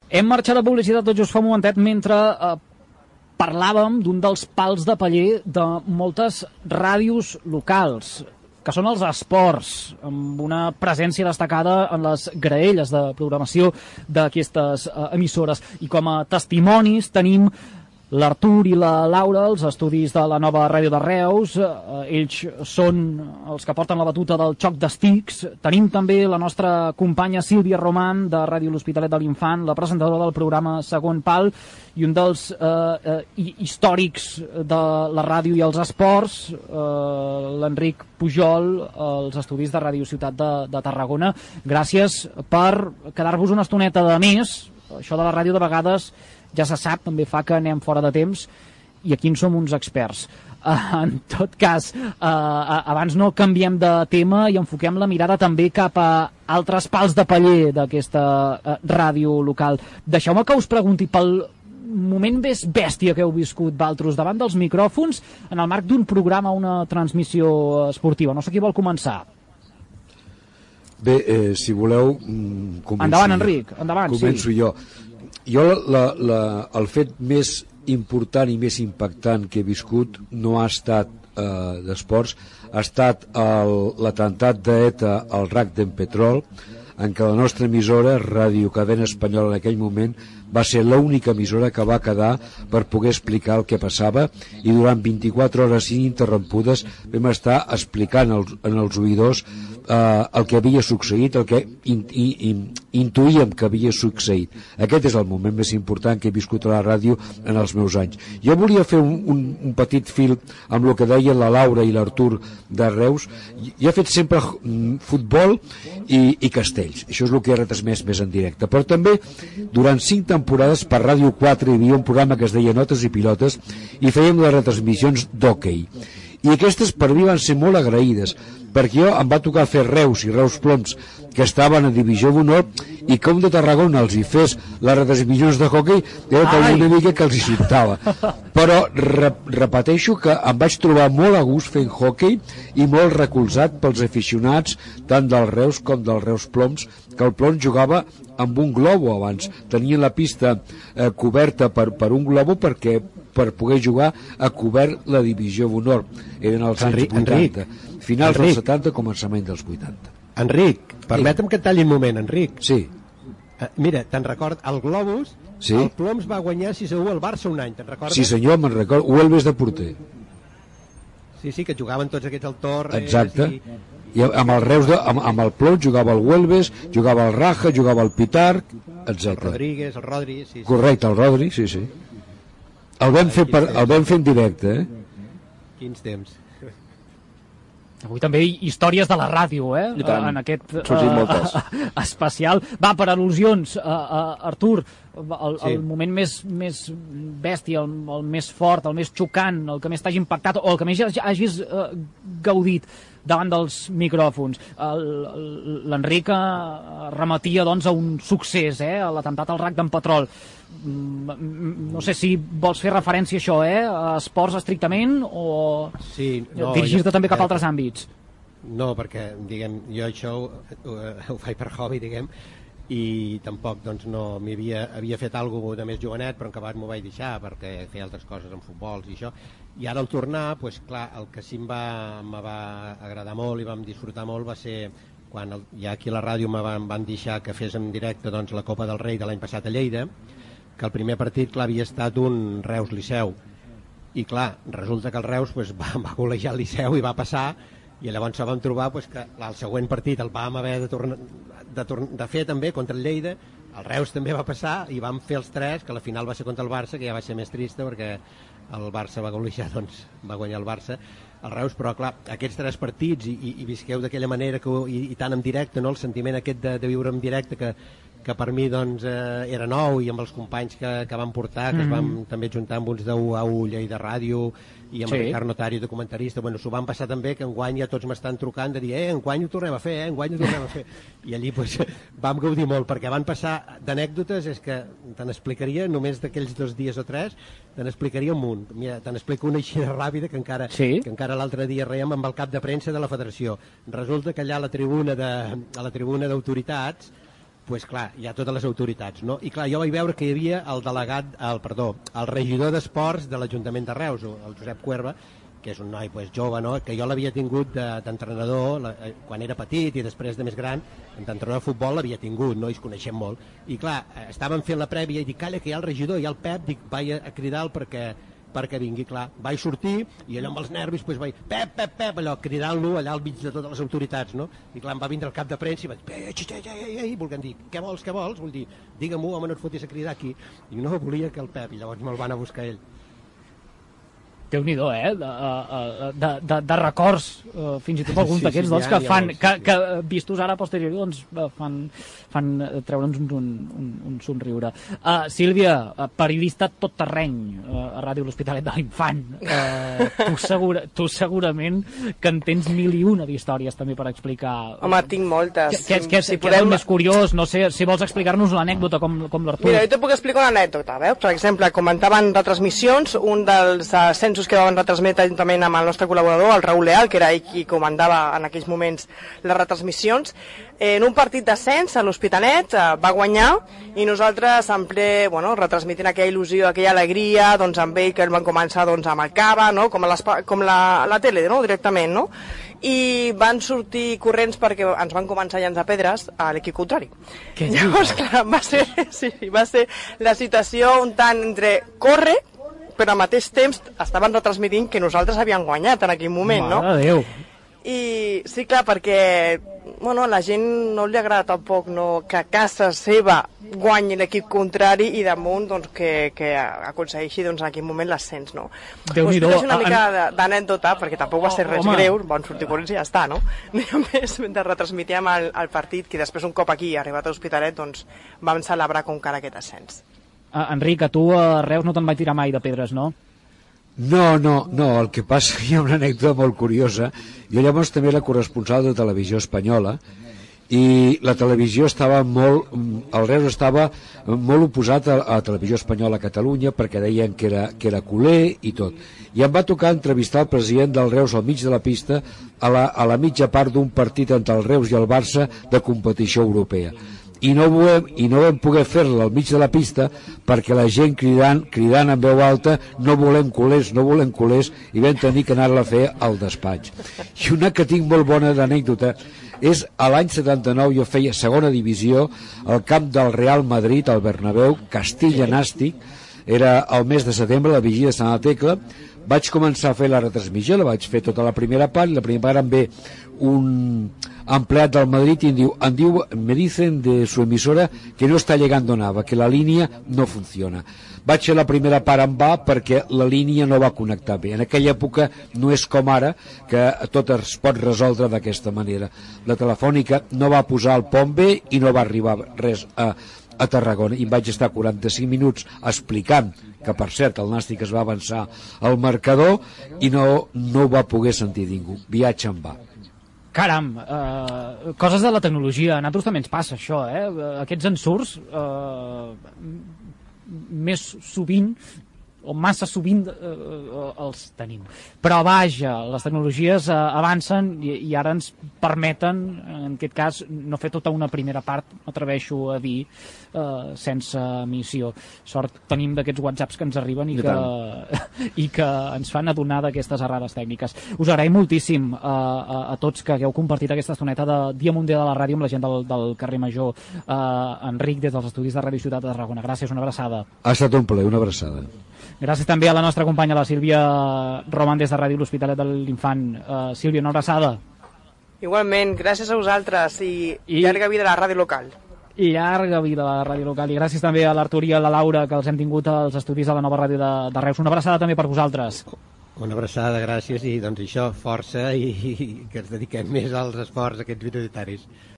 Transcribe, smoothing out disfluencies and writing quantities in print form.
Hem marxat a publicitat tot just fa un momentet mentre parlàvem d'un dels pals de paller de moltes ràdios locals, que són els esports, amb una presència destacada en les graelles de programació d'aquestes emissores. I com a testimonis tenim l'Artur i la Laura, els estudis de la nova ràdio de Reus. Ells són els que porten la batuta del xoc d'estics. Tenim també la nostra companya Sílvia Roman, de Ràdio L'Hospitalet de l'Infant, la presentadora del programa Segon Pal, i un dels històrics de la ràdio i els esports, l'Enric Pujol, als estudis de Ràdio Ciutat de Tarragona. Gràcies per quedar-vos una estoneta de més. Això de la ràdio de vegades ja se sap, també fa que anem fora de temps, i aquí en som uns experts. En tot cas, abans no canviem de tema i enfoquem la mirada també cap a altres pals de paller d'aquesta ràdio local. Deixeu-me que us pregunti pel moment més bèstia que heu viscut vosaltres davant dels micròfons en el marc d'un programa, una transmissió esportiva. No sé qui vol començar. Bé, si voleu, començo. Endavant, Enric, endavant. Començo jo. Jo el fet més important i més impactant que he viscut no ha estat d'esports, ha estat l'atemptat d'ETA al RAC d'en Petrol, en què la nostra emissora, Ràdio Cadena Espanyola, en aquell moment va ser l'única emissora que va quedar per poder explicar el que passava, i durant 24 hores ininterrompudes vam estar explicant en els oïdors el que havia succeït, el que intuïem que havia succeït. Aquest és el moment més important que he viscut a la ràdio en els meus anys. Jo volia fer un petit fil amb el que deien la Laura i l'Artur de Reus. Jo he fet sempre futbol i castells. Això és el que he retransmès més en directe. Però també, durant 5 temporades, per Ràdio 4 hi havia un programa que es deia Notes i Pilotes, i fèiem les retransmissions d'hoquei. I aquestes per mi van ser molt agraïdes, perquè jo em va tocar fer Reus i Reus Ploms, que estaven a Divisió d'Honor, i com de Tarragona els hi fes les retransmissions de hoquei, era com una mica que els hi sobtava. Però repeteixo que em vaig trobar molt a gust fent hoquei i molt recolzat pels aficionats tant del Reus com del Reus Ploms, que el Ploms jugava amb un globo abans. Tenien la pista coberta per un globo perquè per poder jugar a cobert la Divisió d'Honor. Eren els anys 80. Finals dels 70, començament dels 80. Enric, permetem que et talli un moment, Enric. Sí. Mira, te'n record, el Globus, sí? El Ploms va guanyar 6-1 al Barça un any, te'n recordes? Sí senyor, me'n recordo, Huelves de porter. Sí, que jugaven tots aquests al Torres. Exacte. I amb el Reus, amb el Ploms jugava el Huelves, jugava el Raja, jugava el Pitarc, etc. El Rodríguez, el Rodri, sí. Correcte, el Rodri, sí. El vam fer en directe, Quins temps. Avui també històries de la ràdio, en aquest especial. Va, per al·lusions, Artur, el moment més bèstia, el més fort, el més xocant, el que més t'hagi impactat, o el que més hagis gaudit davant dels micròfons. L'Enric remetia, doncs, a un succés, a l'atemptat al RAC d'en Petrol. No sé si vols fer referència a això, a esports estrictament, o dirigir-te també cap a altres àmbits? No, perquè, diguem, jo això ho faig per hobby, diguem, i tampoc, doncs, no havia fet alguna cosa de més jovenet, però en acabat m'ho vaig deixar perquè feia altres coses en futbols i això, i ara al tornar, doncs clar, el que sí em va agradar molt i vam disfrutar molt va ser quan ja aquí a la ràdio em van deixar que fes en directe, doncs, la Copa del Rei de l'any passat a Lleida, que el primer partit, clar, havia estat un Reus-Liceu, i clar, resulta que el Reus va golejar el Liceu i va passar, i llavors vam trobar que el següent partit el vam haver de fer també contra el Lleida, el Reus també va passar i vam fer els 3, que la final va ser contra el Barça, que ja va ser més trista perquè el Barça va golejar, doncs va guanyar el Barça, el Reus, però clar, aquests 3 partits i visqueu d'aquella manera i tant en directe, no? El sentiment aquest de viure en directe que per mi doncs, era nou, i amb els companys que vam portar, que es vam també juntar amb uns de UAU Lleida Ràdio i amb el Ricard Notari, documentarista, s'ho van passar també, que enguany ja tots m'estan trucant de dir, enguany ho tornem a fer, enguany ho tornem a fer, i allí vam gaudir molt, perquè van passar d'anècdotes, és que te n'explicaria, només d'aquells 2 dies o 3, te n'explicaria un munt. Mira, te n'explico una així ràpida, que encara l'altre dia reiem amb el cap de premsa de la federació. Resulta que allà a la tribuna d'autoritats pues clar, hi ha totes les autoritats, no? I clar, jo vaig veure que hi havia el regidor d'Esports de l'Ajuntament de Reus, el Josep Cuerva, que és un noi pues, jove, no? Que jo l'havia tingut d'entrenador quan era petit i després de més gran, d'entrenador de futbol l'havia tingut, no? I es coneixem molt. I clar, estàvem fent la prèvia i dic, calla, que hi ha el regidor, hi ha el Pep, dic, vaig a cridar-lo perquè vingui, clar. Vaig sortir i allò amb els nervis pues, vaig, Pep, allò, cridant-lo allà al mig de totes les autoritats, no? I clar, em va vindre el cap de premsa i vaig dir, volguem dir, què vols? Vull dir, digue-m'ho, home, no et fotis a cridar aquí. I no, volia que el Pep, i llavors me'l van a buscar ell. Déu-n'hi-do, de records, fins i tot alguns d'aquests dels que fan, que vistos ara a posteriori, doncs fan treure'ns un somriure. Sílvia, periodista tot terreny a Ràdio L'Hospitalet de l'Infant. Tu segurament que en tens 1001 d'històries també per explicar. Home, tinc moltes. Què és el més curiós? No sé, si vols explicar-nos l'anècdota com l'Artur. Mira, jo te puc explicar una anècdota, veus? Per exemple, comentaven retransmissions, un dels ascensos que vam retransmetre juntament amb el nostre col·laborador, el Raül Leal, que era ell qui comandava en aquells moments les retransmissions. En un partit d'ascens a l'Hospitalet va guanyar i nosaltres en ple, retransmitint aquella il·lusió, aquella alegria, doncs amb ell que el van començar amb el cava, no? com la tele, no? Directament, no? I van sortir corrents perquè ens van començar a llançar pedres a l'equip contrari. Llavors, clar, va ser la situació un tant entre córrer, però al mateix temps estaven retransmitint que nosaltres havíem guanyat en aquell moment, no? Mare de Déu! I sí, clar, perquè la gent no li agrada tampoc que a casa seva guanyi l'equip contrari i damunt que aconsegueixi en aquell moment l'ascens, no? Déu-n'hi-do! És una mica d'anècdota, perquè tampoc va ser res greu, van sortir corrents i ja està, no? Només mentre retransmitíem el partit, que després un cop aquí, arribat a l'Hospitalet, vam celebrar com cara aquest ascens. Enric, a tu a Reus no te'n vaig tirar mai de pedres, no? No, el que passa, hi ha una anècdota molt curiosa. Jo llavors també era corresponsal de Televisió Espanyola i la televisió estava el Reus estava molt oposat a Televisió Espanyola a Catalunya perquè deien que era culer i tot. I em va tocar entrevistar el president del Reus al mig de la pista a la mitja part d'un partit entre el Reus i el Barça de competició europea. I no vam poder fer-la al mig de la pista perquè la gent cridant en veu alta no volem culers, i vam tenir que anar-la a fer al despatx. I una que tinc molt bona d'anècdota és a l'any 79 jo feia segona divisió al camp del Real Madrid, al Bernabéu, Castilla-Nàstic, era el mes de setembre, la vigilia de Santa Tecla. Vaig començar a fer la retransmissió, la vaig fer tota la primera part, i la primera part em ve un empleat del Madrid i me dicen de su emisora que no está llegando nada, que la línia no funciona. Vaig fer la primera part en va perquè la línia no va connectar bé. En aquella època no és com ara, que tot es pot resoldre d'aquesta manera. La telefònica no va posar el pont bé i no va arribar res a Tarragona, i em vaig estar 45 minuts explicant que, per cert, el Nàstic es va avançar al marcador i no ho va poder sentir ningú. Viatge en va. Caram, coses de la tecnologia. A nosaltres també ens passa això, aquests ensurts més sovint o massa sovint els tenim. Però vaja, les tecnologies avancen i ara ens permeten, en aquest cas, no fer tota una primera part, m'atreveixo a dir, sense emissió. Sort tenim d'aquests whatsapps que ens arriben i que ens fan adonar d'aquestes errades tècniques. Us agraïm moltíssim a tots que hagueu compartit aquesta estoneta de Dia Mundial de la Ràdio amb la gent del carrer Major. Enric, des dels estudis de Ràdio Ciutat de Tarragona. Gràcies, una abraçada. Ha estat un plaer, una abraçada. Gràcies també a la nostra companya, la Sílvia Roman, des de Ràdio L'Hospitalet de l'Infant. Sílvia, una abraçada. Igualment, gràcies a vosaltres i llarga vida a la ràdio local. I llarga vida a la ràdio local. I gràcies també a l'Artur i a la Laura, que els hem tingut als estudis de la nova ràdio de Reus. Una abraçada també per vosaltres. Una abraçada, gràcies, i doncs això, força, i que ens dediquem més als esports aquests minoritaris.